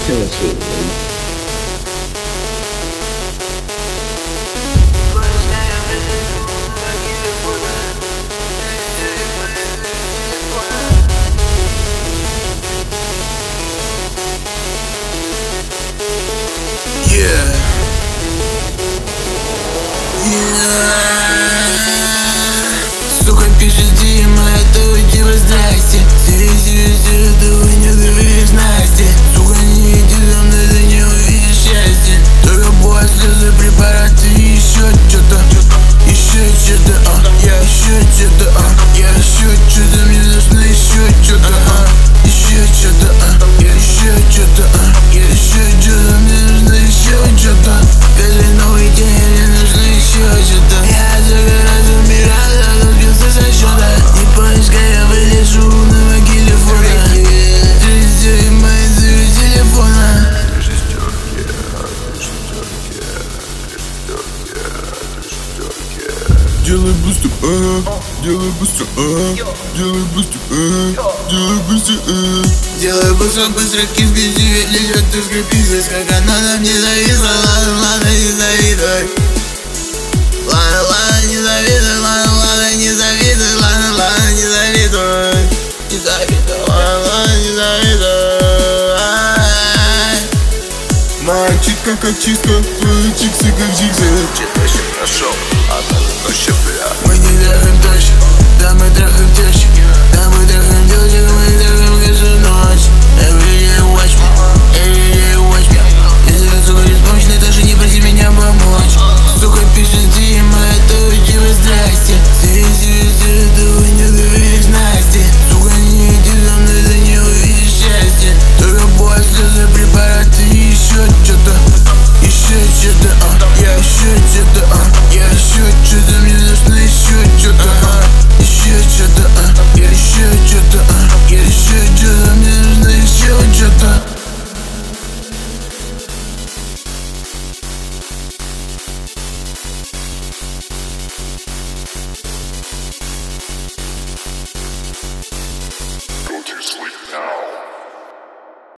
Сука, пишет Дима, это уйди в здрасте. Ты не говоришь Насте. Сука, не иди за мной, ты не увидишь счастья. Только боль, слезы, препараты и еще что-то. Еще что-то, еще что-то, еще что-то. Мне нужно еще что-то, еще что-то, еще что-то, еще что-то. Мне нужно еще что-то. Каждый новый день мне нужно еще что-то. Я только раз умирал, разбился со счета. Не помнишь, как я вылежу на могиле фото. Трясёт мои звуки телефона. Делай быстро, делай быстро, делай быстро, делай быстро, Делай быстро, быстро, кис без тебя лежат, ты скрипишь, как она нам не зависла. Ладно, ладно, не завидуй. Ладно, ладно, не завидуй, ладно, ладно, не завидуй, ладно, ладно, не завидуй. Не завидуй, ладно, ладно, не завидуй. моя читка как чистка, твои чиксы как джиксы. Читаще прошел, а на ночи, бля. Мы не трахаем тещу, да мы трахаем тещу, да мы трахаем